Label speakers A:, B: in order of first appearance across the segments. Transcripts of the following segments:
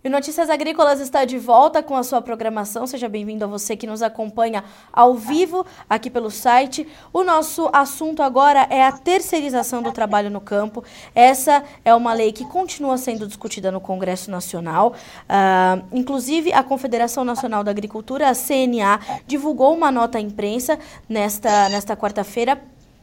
A: E o Notícias Agrícolas está de volta com a sua programação. Seja bem-vindo a você que nos acompanha ao vivo aqui pelo site. O nosso assunto agora é a terceirização do trabalho no campo. Essa é uma lei que continua sendo discutida no Congresso Nacional. Inclusive, a Confederação Nacional da Agricultura, a CNA, divulgou uma nota à imprensa nesta quarta-feira,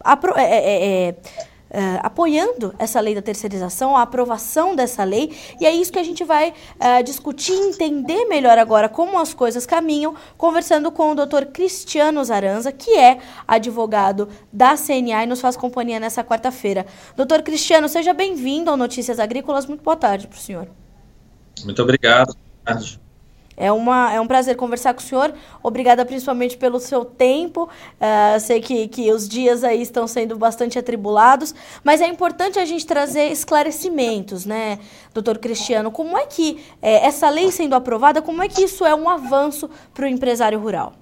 A: apoiando essa lei da terceirização, a aprovação dessa lei, e é isso que a gente vai discutir e entender melhor agora como as coisas caminham, conversando com o Dr. Cristiano Zaranza, que é advogado da CNA e nos faz companhia nessa quarta-feira. Dr. Cristiano, seja bem-vindo ao Notícias Agrícolas. Muito boa tarde para o senhor.
B: Muito obrigado. Boa tarde.
A: É um prazer conversar com o senhor. Obrigada principalmente pelo seu tempo. Sei que os dias aí estão sendo bastante atribulados, mas é importante a gente trazer esclarecimentos, né, doutor Cristiano? Como é que essa lei sendo aprovada, como é que isso é um avanço para o empresário rural?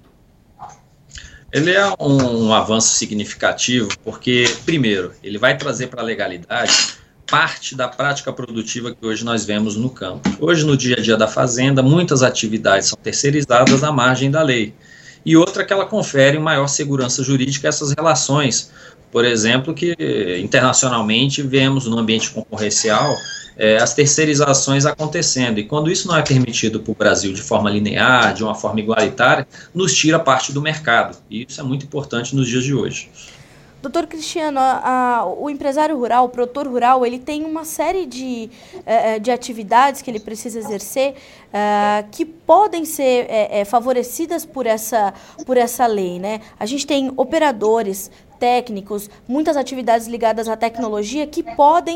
B: Ele é um avanço significativo porque, primeiro, ele vai trazer para a legalidade parte da prática produtiva que hoje nós vemos no campo. Hoje, no dia a dia da fazenda, muitas atividades são terceirizadas à margem da lei. E outra que ela confere maior segurança jurídica a essas relações. Por exemplo, que internacionalmente vemos no ambiente concorrencial as terceirizações acontecendo. E quando isso não é permitido para o Brasil de forma linear, de uma forma igualitária, nos tira parte do mercado. E isso é muito importante nos dias de hoje.
A: Doutor Cristiano, o empresário rural, o produtor rural, ele tem uma série de atividades que ele precisa exercer que podem ser favorecidas por essa lei, né? A gente tem operadores, técnicos, muitas atividades ligadas à tecnologia que podem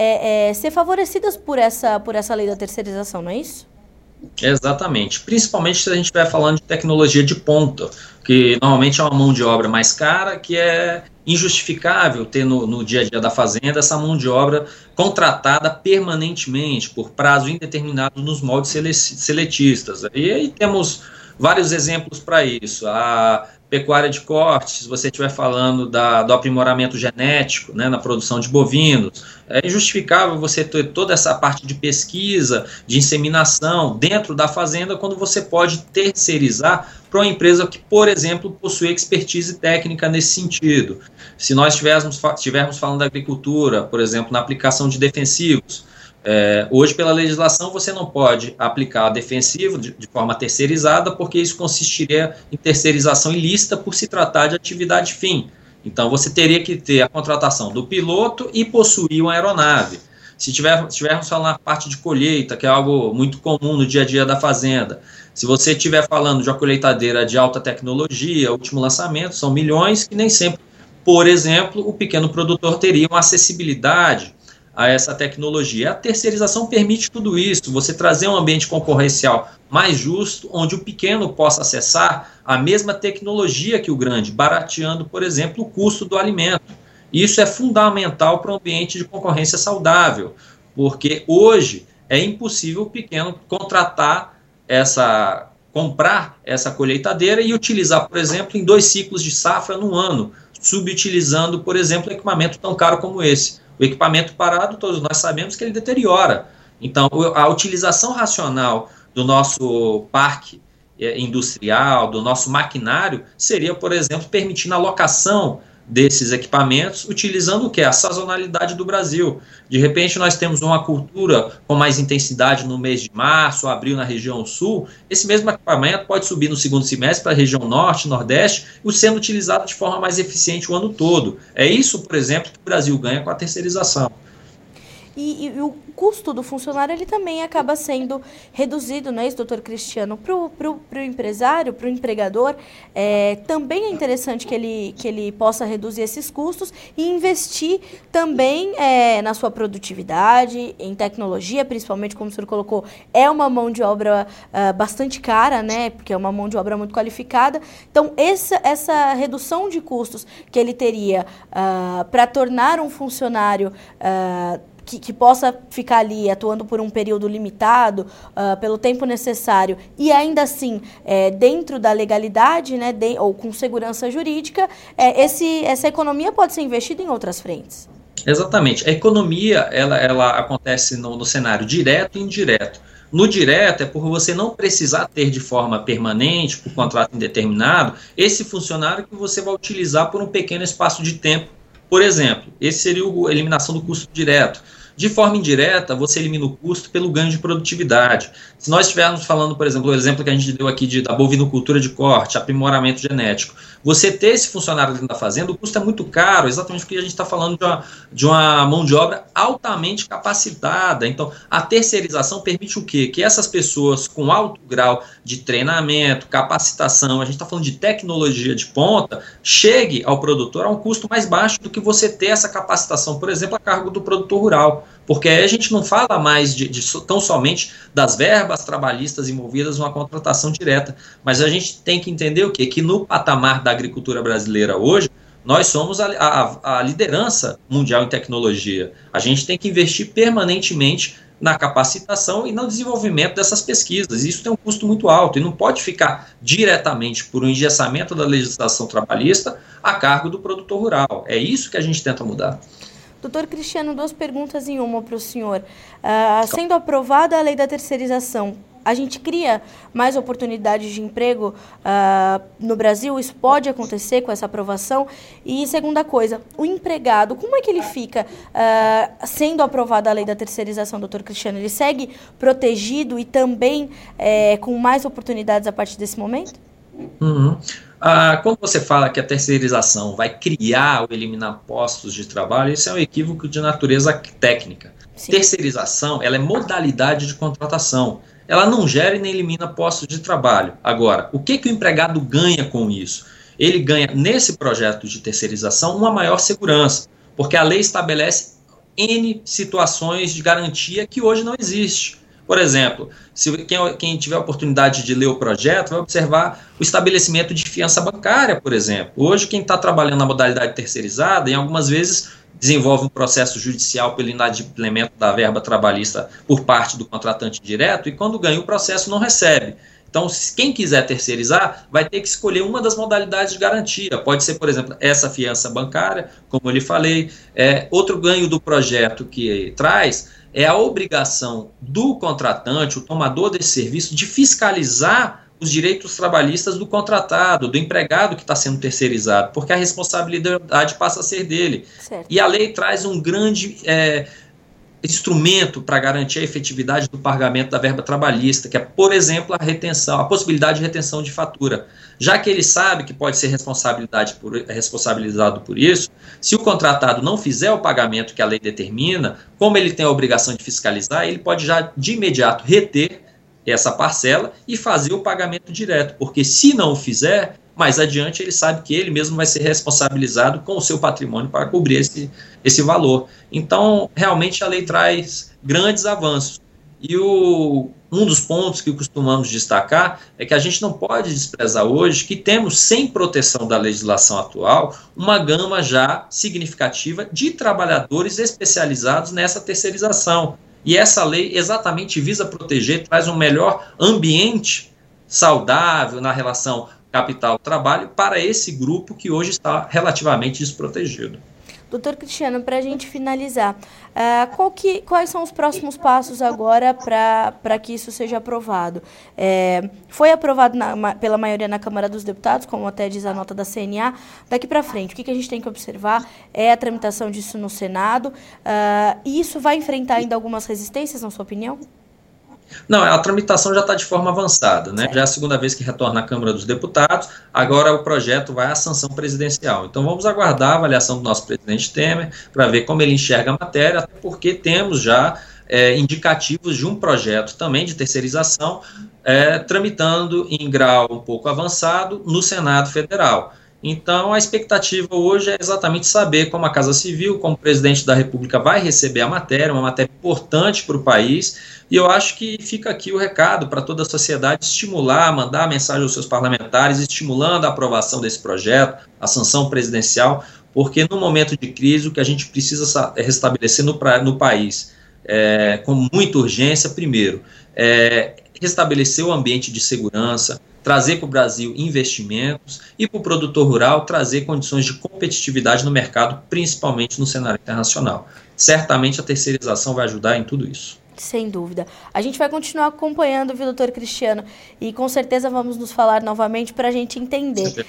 A: ser favorecidas por essa lei da terceirização, não é isso?
B: Exatamente, principalmente se a gente estiver falando de tecnologia de ponta, que normalmente é uma mão de obra mais cara, que é injustificável ter no dia a dia da fazenda essa mão de obra contratada permanentemente, por prazo indeterminado nos moldes seletistas. E aí temos vários exemplos para isso. A pecuária de corte, se você estiver falando do aprimoramento genético, né, na produção de bovinos, é injustificável você ter toda essa parte de pesquisa, de inseminação dentro da fazenda, quando você pode terceirizar para uma empresa que, por exemplo, possui expertise técnica nesse sentido. Se nós estivermos falando da agricultura, por exemplo, na aplicação de defensivos, hoje, pela legislação, você não pode aplicar defensivo de forma terceirizada, porque isso consistiria em terceirização ilícita por se tratar de atividade fim. Então, você teria que ter a contratação do piloto e possuir uma aeronave. Se estivermos falando na parte de colheita, que é algo muito comum no dia a dia da fazenda, se você estiver falando de uma colheitadeira de alta tecnologia, último lançamento, são milhões que nem sempre, por exemplo, o pequeno produtor teria uma acessibilidade a essa tecnologia. A terceirização permite tudo isso, você trazer um ambiente concorrencial mais justo, onde o pequeno possa acessar a mesma tecnologia que o grande, barateando, por exemplo, o custo do alimento. Isso é fundamental para um ambiente de concorrência saudável, porque hoje é impossível o pequeno comprar essa colheitadeira e utilizar, por exemplo, em 2 ciclos de safra no ano, subutilizando, por exemplo, um equipamento tão caro como esse. O equipamento parado, todos nós sabemos que ele deteriora. Então, a utilização racional do nosso parque industrial, do nosso maquinário, seria, por exemplo, permitindo a locação desses equipamentos, utilizando o que? A sazonalidade do Brasil. De repente, nós temos uma cultura com mais intensidade no mês de março, abril na região sul. Esse mesmo equipamento pode subir no segundo semestre para a região norte, nordeste, e sendo utilizado de forma mais eficiente o ano todo. É isso, por exemplo, que o Brasil ganha com a terceirização.
A: E o custo do funcionário ele também acaba sendo reduzido, não é isso, doutor Cristiano? Para o empresário, para o empregador, também é interessante que ele possa reduzir esses custos e investir também na sua produtividade, em tecnologia, principalmente, como o senhor colocou, é uma mão de obra bastante cara, né? Porque é uma mão de obra muito qualificada. Então, essa redução de custos que ele teria para tornar um funcionário que possa ficar ali atuando por um período limitado, pelo tempo necessário, e ainda assim, dentro da legalidade, né, ou com segurança jurídica, essa economia pode ser investida em outras frentes.
B: Exatamente. A economia ela acontece no cenário direto e indireto. No direto é por você não precisar ter de forma permanente, por contrato indeterminado, esse funcionário que você vai utilizar por um pequeno espaço de tempo. Por exemplo, esse seria a eliminação do custo direto. De forma indireta, você elimina o custo pelo ganho de produtividade. Se nós estivermos falando, por exemplo, o exemplo que a gente deu aqui da bovinocultura de corte, aprimoramento genético, você ter esse funcionário dentro da fazenda, o custo é muito caro, exatamente porque a gente está falando de uma mão de obra altamente capacitada. Então, a terceirização permite o quê? Que essas pessoas com alto grau de treinamento, capacitação, a gente está falando de tecnologia de ponta, chegue ao produtor a um custo mais baixo do que você ter essa capacitação, por exemplo, a cargo do produtor rural. Porque aí a gente não fala mais tão somente das verbas trabalhistas envolvidas numa contratação direta, mas a gente tem que entender o quê? Que no patamar da agricultura brasileira hoje, nós somos a liderança mundial em tecnologia. A gente tem que investir permanentemente na capacitação e no desenvolvimento dessas pesquisas. Isso tem um custo muito alto e não pode ficar diretamente por um engessamento da legislação trabalhista a cargo do produtor rural. É isso que a gente tenta mudar.
A: Doutor Cristiano, 2 perguntas em uma para o senhor. Sendo aprovada a lei da terceirização, a gente cria mais oportunidades de emprego no Brasil? Isso pode acontecer com essa aprovação? E segunda coisa, o empregado, como é que ele fica sendo aprovada a lei da terceirização, doutor Cristiano? Ele segue protegido e também com mais oportunidades a partir desse momento?
B: Uhum. Quando você fala que a terceirização vai criar ou eliminar postos de trabalho, isso é um equívoco de natureza técnica. Sim. Terceirização, ela é modalidade de contratação. Ela não gera e nem elimina postos de trabalho. Agora, o que o empregado ganha com isso? Ele ganha, nesse projeto de terceirização, uma maior segurança, porque a lei estabelece N situações de garantia que hoje não existe. Por exemplo, quem tiver a oportunidade de ler o projeto vai observar o estabelecimento de fiança bancária, por exemplo. Hoje, quem está trabalhando na modalidade terceirizada, em algumas vezes desenvolve um processo judicial pelo inadimplemento da verba trabalhista por parte do contratante direto e quando ganha o processo não recebe. Então, quem quiser terceirizar vai ter que escolher uma das modalidades de garantia. Pode ser, por exemplo, essa fiança bancária, como eu lhe falei. Outro ganho do projeto que traz é a obrigação do contratante, o tomador desse serviço, de fiscalizar os direitos trabalhistas do contratado, do empregado que está sendo terceirizado, porque a responsabilidade passa a ser dele. Certo. E a lei traz um grande instrumento para garantir a efetividade do pagamento da verba trabalhista, que é, por exemplo, a possibilidade de retenção de fatura. Já que ele sabe que pode ser responsabilizado por isso, se o contratado não fizer o pagamento que a lei determina, como ele tem a obrigação de fiscalizar, ele pode já de imediato reter essa parcela e fazer o pagamento direto, porque se não o fizer, mais adiante ele sabe que ele mesmo vai ser responsabilizado com o seu patrimônio para cobrir esse valor. Então, realmente a lei traz grandes avanços. E um dos pontos que costumamos destacar é que a gente não pode desprezar hoje que temos, sem proteção da legislação atual, uma gama já significativa de trabalhadores especializados nessa terceirização. E essa lei exatamente visa proteger, traz um melhor ambiente saudável na relação capital-trabalho para esse grupo que hoje está relativamente desprotegido.
A: Doutor Cristiano, para a gente finalizar, quais são os próximos passos agora para que isso seja aprovado? Foi aprovado pela maioria na Câmara dos Deputados, como até diz a nota da CNA. Daqui para frente, o que a gente tem que observar é a tramitação disso no Senado. E isso vai enfrentar ainda algumas resistências, na sua opinião?
B: Não, a tramitação já está de forma avançada, né? Já é a segunda vez que retorna à Câmara dos Deputados, agora o projeto vai à sanção presidencial. Então vamos aguardar a avaliação do nosso presidente Temer para ver como ele enxerga a matéria, até porque temos já indicativos de um projeto também de terceirização tramitando em grau um pouco avançado no Senado Federal. Então, a expectativa hoje é exatamente saber como a Casa Civil, como o presidente da República vai receber a matéria, uma matéria importante para o país, e eu acho que fica aqui o recado para toda a sociedade estimular, mandar a mensagem aos seus parlamentares, estimulando a aprovação desse projeto, a sanção presidencial, porque no momento de crise o que a gente precisa restabelecer no país, com muita urgência, primeiro, restabelecer o ambiente de segurança, trazer para o Brasil investimentos e para o produtor rural trazer condições de competitividade no mercado, principalmente no cenário internacional. Certamente a terceirização vai ajudar em tudo isso.
A: Sem dúvida. A gente vai continuar acompanhando, viu, doutor Cristiano? E com certeza vamos nos falar novamente para a gente entender.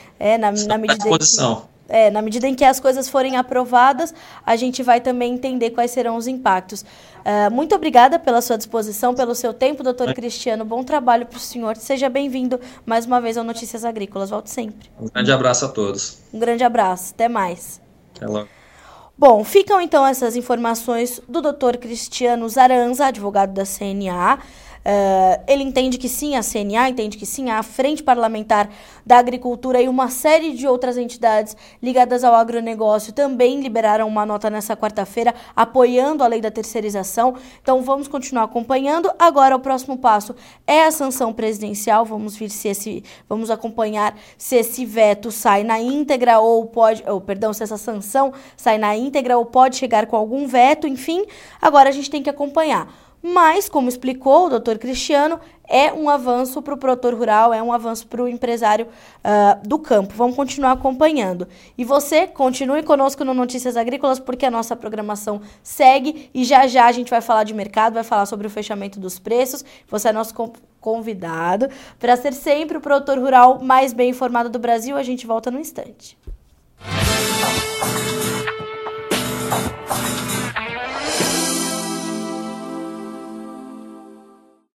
A: Na medida em que as coisas forem aprovadas, a gente vai também entender quais serão os impactos. Muito obrigada pela sua disposição, pelo seu tempo, doutor Cristiano. Bom trabalho para o senhor. Seja bem-vindo mais uma vez ao Notícias Agrícolas. Volte sempre.
B: Um grande abraço a todos.
A: Um grande abraço. Até mais.
B: Até logo.
A: Bom, ficam então essas informações do Dr. Cristiano Zaranza, advogado da CNA. Ele entende que sim, a CNA entende que sim, a Frente Parlamentar da Agricultura e uma série de outras entidades ligadas ao agronegócio também liberaram uma nota nessa quarta-feira apoiando a lei da terceirização. Então vamos continuar acompanhando. Agora o próximo passo é a sanção presidencial. Vamos acompanhar se esse veto sai na íntegra se essa sanção sai na íntegra ou pode chegar com algum veto, enfim. Agora a gente tem que acompanhar. Mas, como explicou o doutor Cristiano, é um avanço para o produtor rural, é um avanço para o empresário do campo. Vamos continuar acompanhando. E você, continue conosco no Notícias Agrícolas, porque a nossa programação segue e já a gente vai falar de mercado, vai falar sobre o fechamento dos preços. Você é nosso convidado para ser sempre o produtor rural mais bem informado do Brasil. A gente volta no instante.